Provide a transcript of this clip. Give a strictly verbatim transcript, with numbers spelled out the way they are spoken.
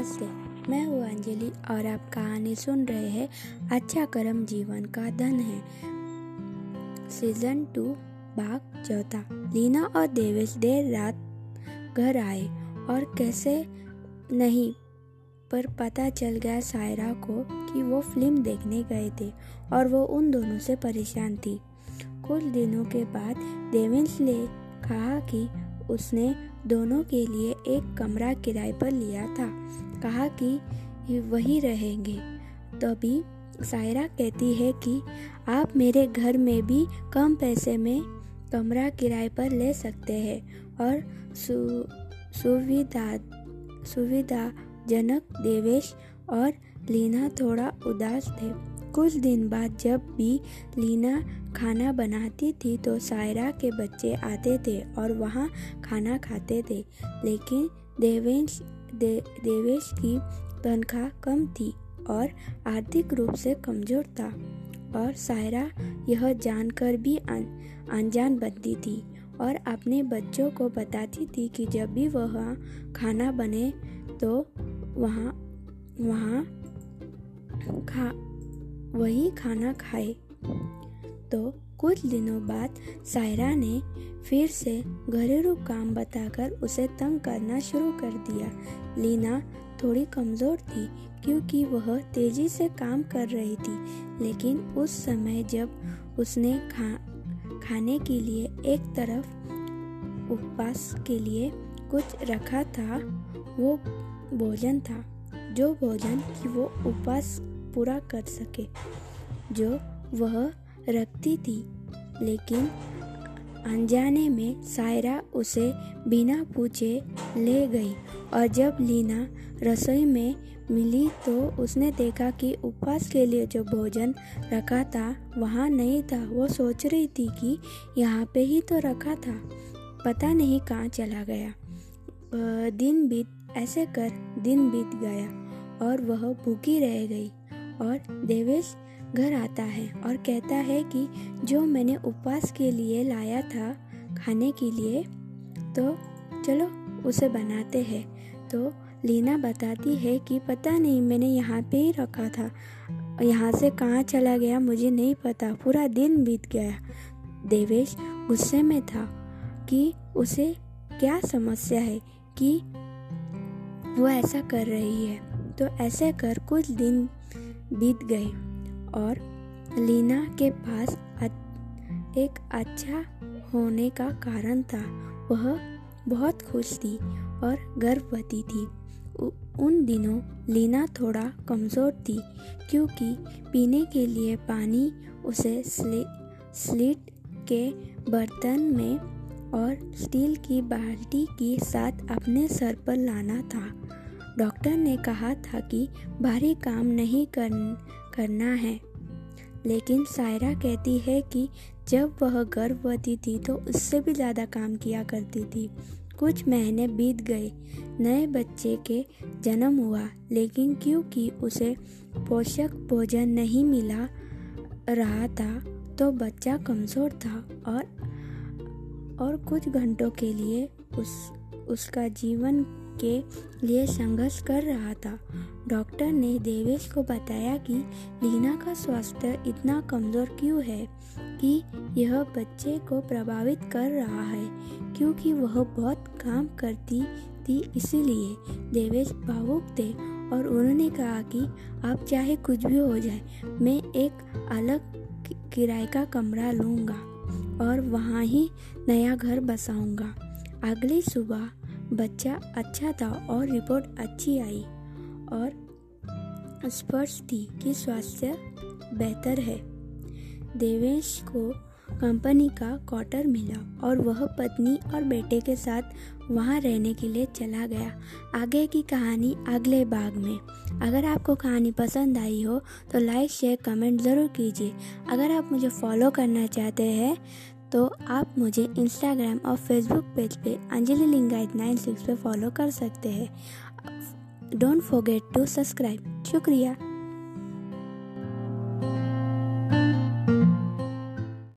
नमस्ते, मैं हूँ अंजलि और आप कहानी सुन रहे हैं अच्छा कर्म जीवन का धन है। सीजन टू भाग चौथा। लीना और देवेश देर रात घर आए और कैसे नहीं पर पता चल गया सायरा को कि वो फिल्म देखने गए थे और वो उन दोनों से परेशान थी। कुछ दिनों के बाद देवेश ने कहा कि उसने दोनों के लिए एक कमरा किराए पर लिया था। कहा कि वही रहेंगे। तभी सायरा कहती है कि आप मेरे घर में भी कम पैसे में कमरा किराए पर ले सकते हैं और सु, सुविधा सुविधाजनक। देवेश और लीना थोड़ा उदास थे। कुछ दिन बाद जब भी लीना खाना बनाती थी तो सायरा के बच्चे आते थे और वहाँ खाना खाते थे, लेकिन देवेश दे, देवेश की तनख्वाह कम थी और आर्थिक रूप से कमजोर था और सायरा यह जानकर भी अनजान बनती थी और अपने बच्चों को बताती थी कि जब भी वह खाना बने तो वहाँ वहाँ खा वही खाना खाए। तो कुछ दिनों बाद सायरा ने फिर से घरेलू काम बताकर उसे तंग करना शुरू कर दिया। लीना थोड़ी कमज़ोर थी क्योंकि वह तेज़ी से काम कर रही थी, लेकिन उस समय जब उसने खा खाने के लिए एक तरफ उपवास के लिए कुछ रखा था, वो भोजन था जो भोजन की वो उपवास पूरा कर सके, जो वह रखती थी। लेकिन अनजाने में सायरा उसे बिना पूछे ले गई और जब लीना रसोई में मिली तो उसने देखा कि उपवास के लिए जो भोजन रखा था वहाँ नहीं था। वो सोच रही थी कि यहाँ पे ही तो रखा था, पता नहीं कहाँ चला गया। दिन बीत ऐसे कर दिन बीत गया और वह भूखी रह गई और देवेश घर आता है और कहता है कि जो मैंने उपवास के लिए लाया था खाने के लिए, तो चलो उसे बनाते हैं। तो लीना बताती है कि पता नहीं, मैंने यहाँ पे ही रखा था, यहाँ से कहाँ चला गया मुझे नहीं पता, पूरा दिन बीत गया। देवेश गुस्से में था कि उसे क्या समस्या है कि वो ऐसा कर रही है। तो ऐसे कर कुछ दिन बीत गए और लीना के पास एक अच्छा होने का कारण था। वह बहुत खुश थी और गर्भवती थी। उन दिनों लीना थोड़ा कमज़ोर थी क्योंकि पीने के लिए पानी उसे स्लीट के बर्तन में और स्टील की बाल्टी के साथ अपने सर पर लाना था। डॉक्टर ने कहा था कि भारी काम नहीं कर, करना है, लेकिन सायरा कहती है कि जब वह गर्भवती थी तो उससे भी ज़्यादा काम किया करती थी। कुछ महीने बीत गए, नए बच्चे के जन्म हुआ, लेकिन क्योंकि उसे पोषक भोजन नहीं मिला रहा था तो बच्चा कमज़ोर था और और कुछ घंटों के लिए उस उसका जीवन के लिए संघर्ष कर रहा था। डॉक्टर ने देवेश को बताया कि लीना का स्वास्थ्य इतना कमज़ोर क्यों है कि यह बच्चे को प्रभावित कर रहा है, क्योंकि वह बहुत काम करती थी। इसीलिए देवेश भावुक थे और उन्होंने कहा कि आप चाहे कुछ भी हो जाए, मैं एक अलग किराए का कमरा लूँगा और वहाँ ही नया घर बसाऊँगा। अगली सुबह बच्चा अच्छा था और रिपोर्ट अच्छी आई और स्पष्ट थी कि स्वास्थ्य बेहतर है। देवेश को कंपनी का क्वार्टर मिला और वह पत्नी और बेटे के साथ वहां रहने के लिए चला गया। आगे की कहानी अगले भाग में। अगर आपको कहानी पसंद आई हो तो लाइक शेयर कमेंट ज़रूर कीजिए। अगर आप मुझे फॉलो करना चाहते हैं तो आप मुझे इंस्टाग्राम और फेसबुक पेज पे अंजलि लिंगायत नाइन सिक्स पे फॉलो कर सकते हैं। Don't forget to subscribe. शुक्रिया।